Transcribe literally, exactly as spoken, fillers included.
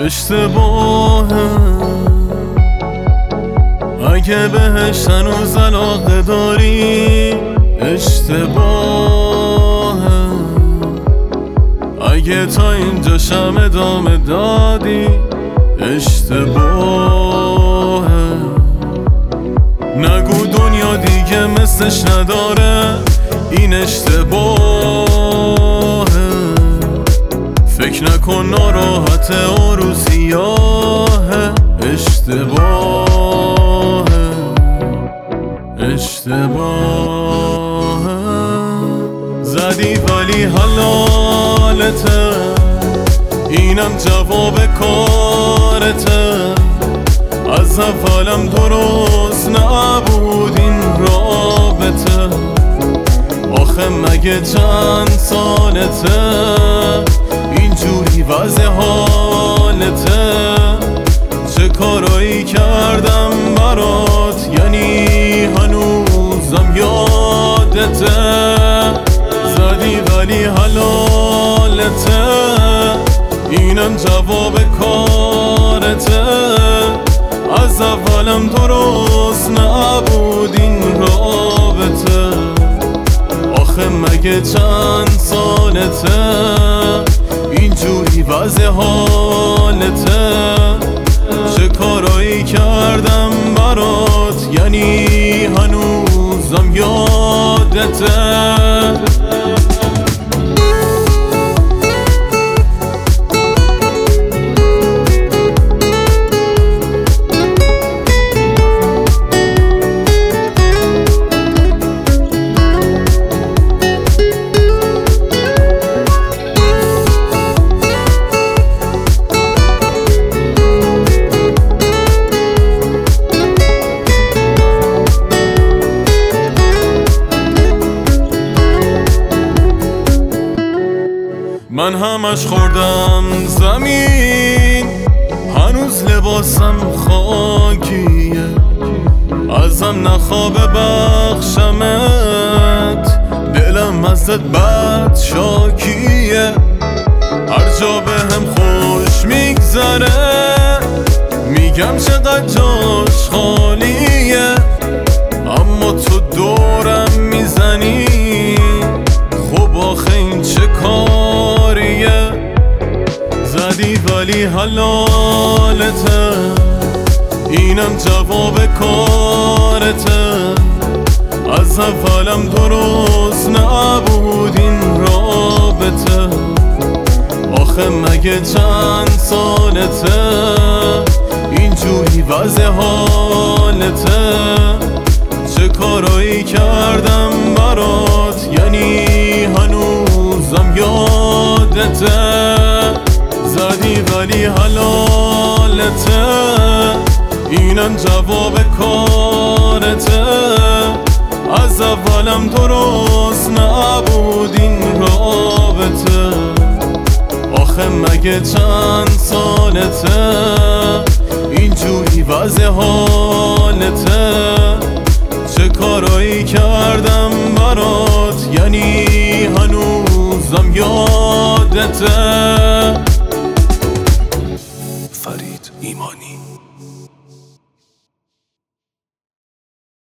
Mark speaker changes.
Speaker 1: اشتباهه اگه بهش هنوز علاقه داری، اشتباهه اگه تا اینجا شم ادامه دادی، اشتباهه. نگو دنیا دیگه مثلش نداره، این اشتباهه. فکر نکن ناراحته و رو سیاهه، اشتباهه اشتباهه. زدی ولی حلالته، اینم جواب کارته. از اولم درست نبود این رابطه، آخه مگه چند سالته اینجوری وضع حالته؟ چه کارایی کردم برات، یعنی هنوزم یادته؟ زدی ولی حلالته، اینم جواب کارته. از اولم درست نبود این رابطه، آخه مگه چند سالته اینجوری وضع حالته؟ چه کارایی کردم برات، یعنی هنوزم یادته؟ من همش خوردم زمین، هنوز لباسم خاکیه. ازم نخوابه بخشمت، دلم ازت بد شاکیه. هر جا به هم خوش میگذره، میگم چقدر جاش خالیه. اما تو دورم میزنی، خب آخه این چه کاریه؟ زدی ولی حلالته، اینم جواب کارته. از اولم درست نبود این رابطه، آخه مگه چند سالته اینجوری وضع حالته؟ چه کارایی کردم برات، یعنی هنوزم یادته؟ زدی ولی حلالته، اینم جواب کارته. از اولم درست نبود این رابطه، آخه مگه چند سالته اینجوری وضع حالته؟ چه کارایی کردم برات، یعنی هنوزم یادته؟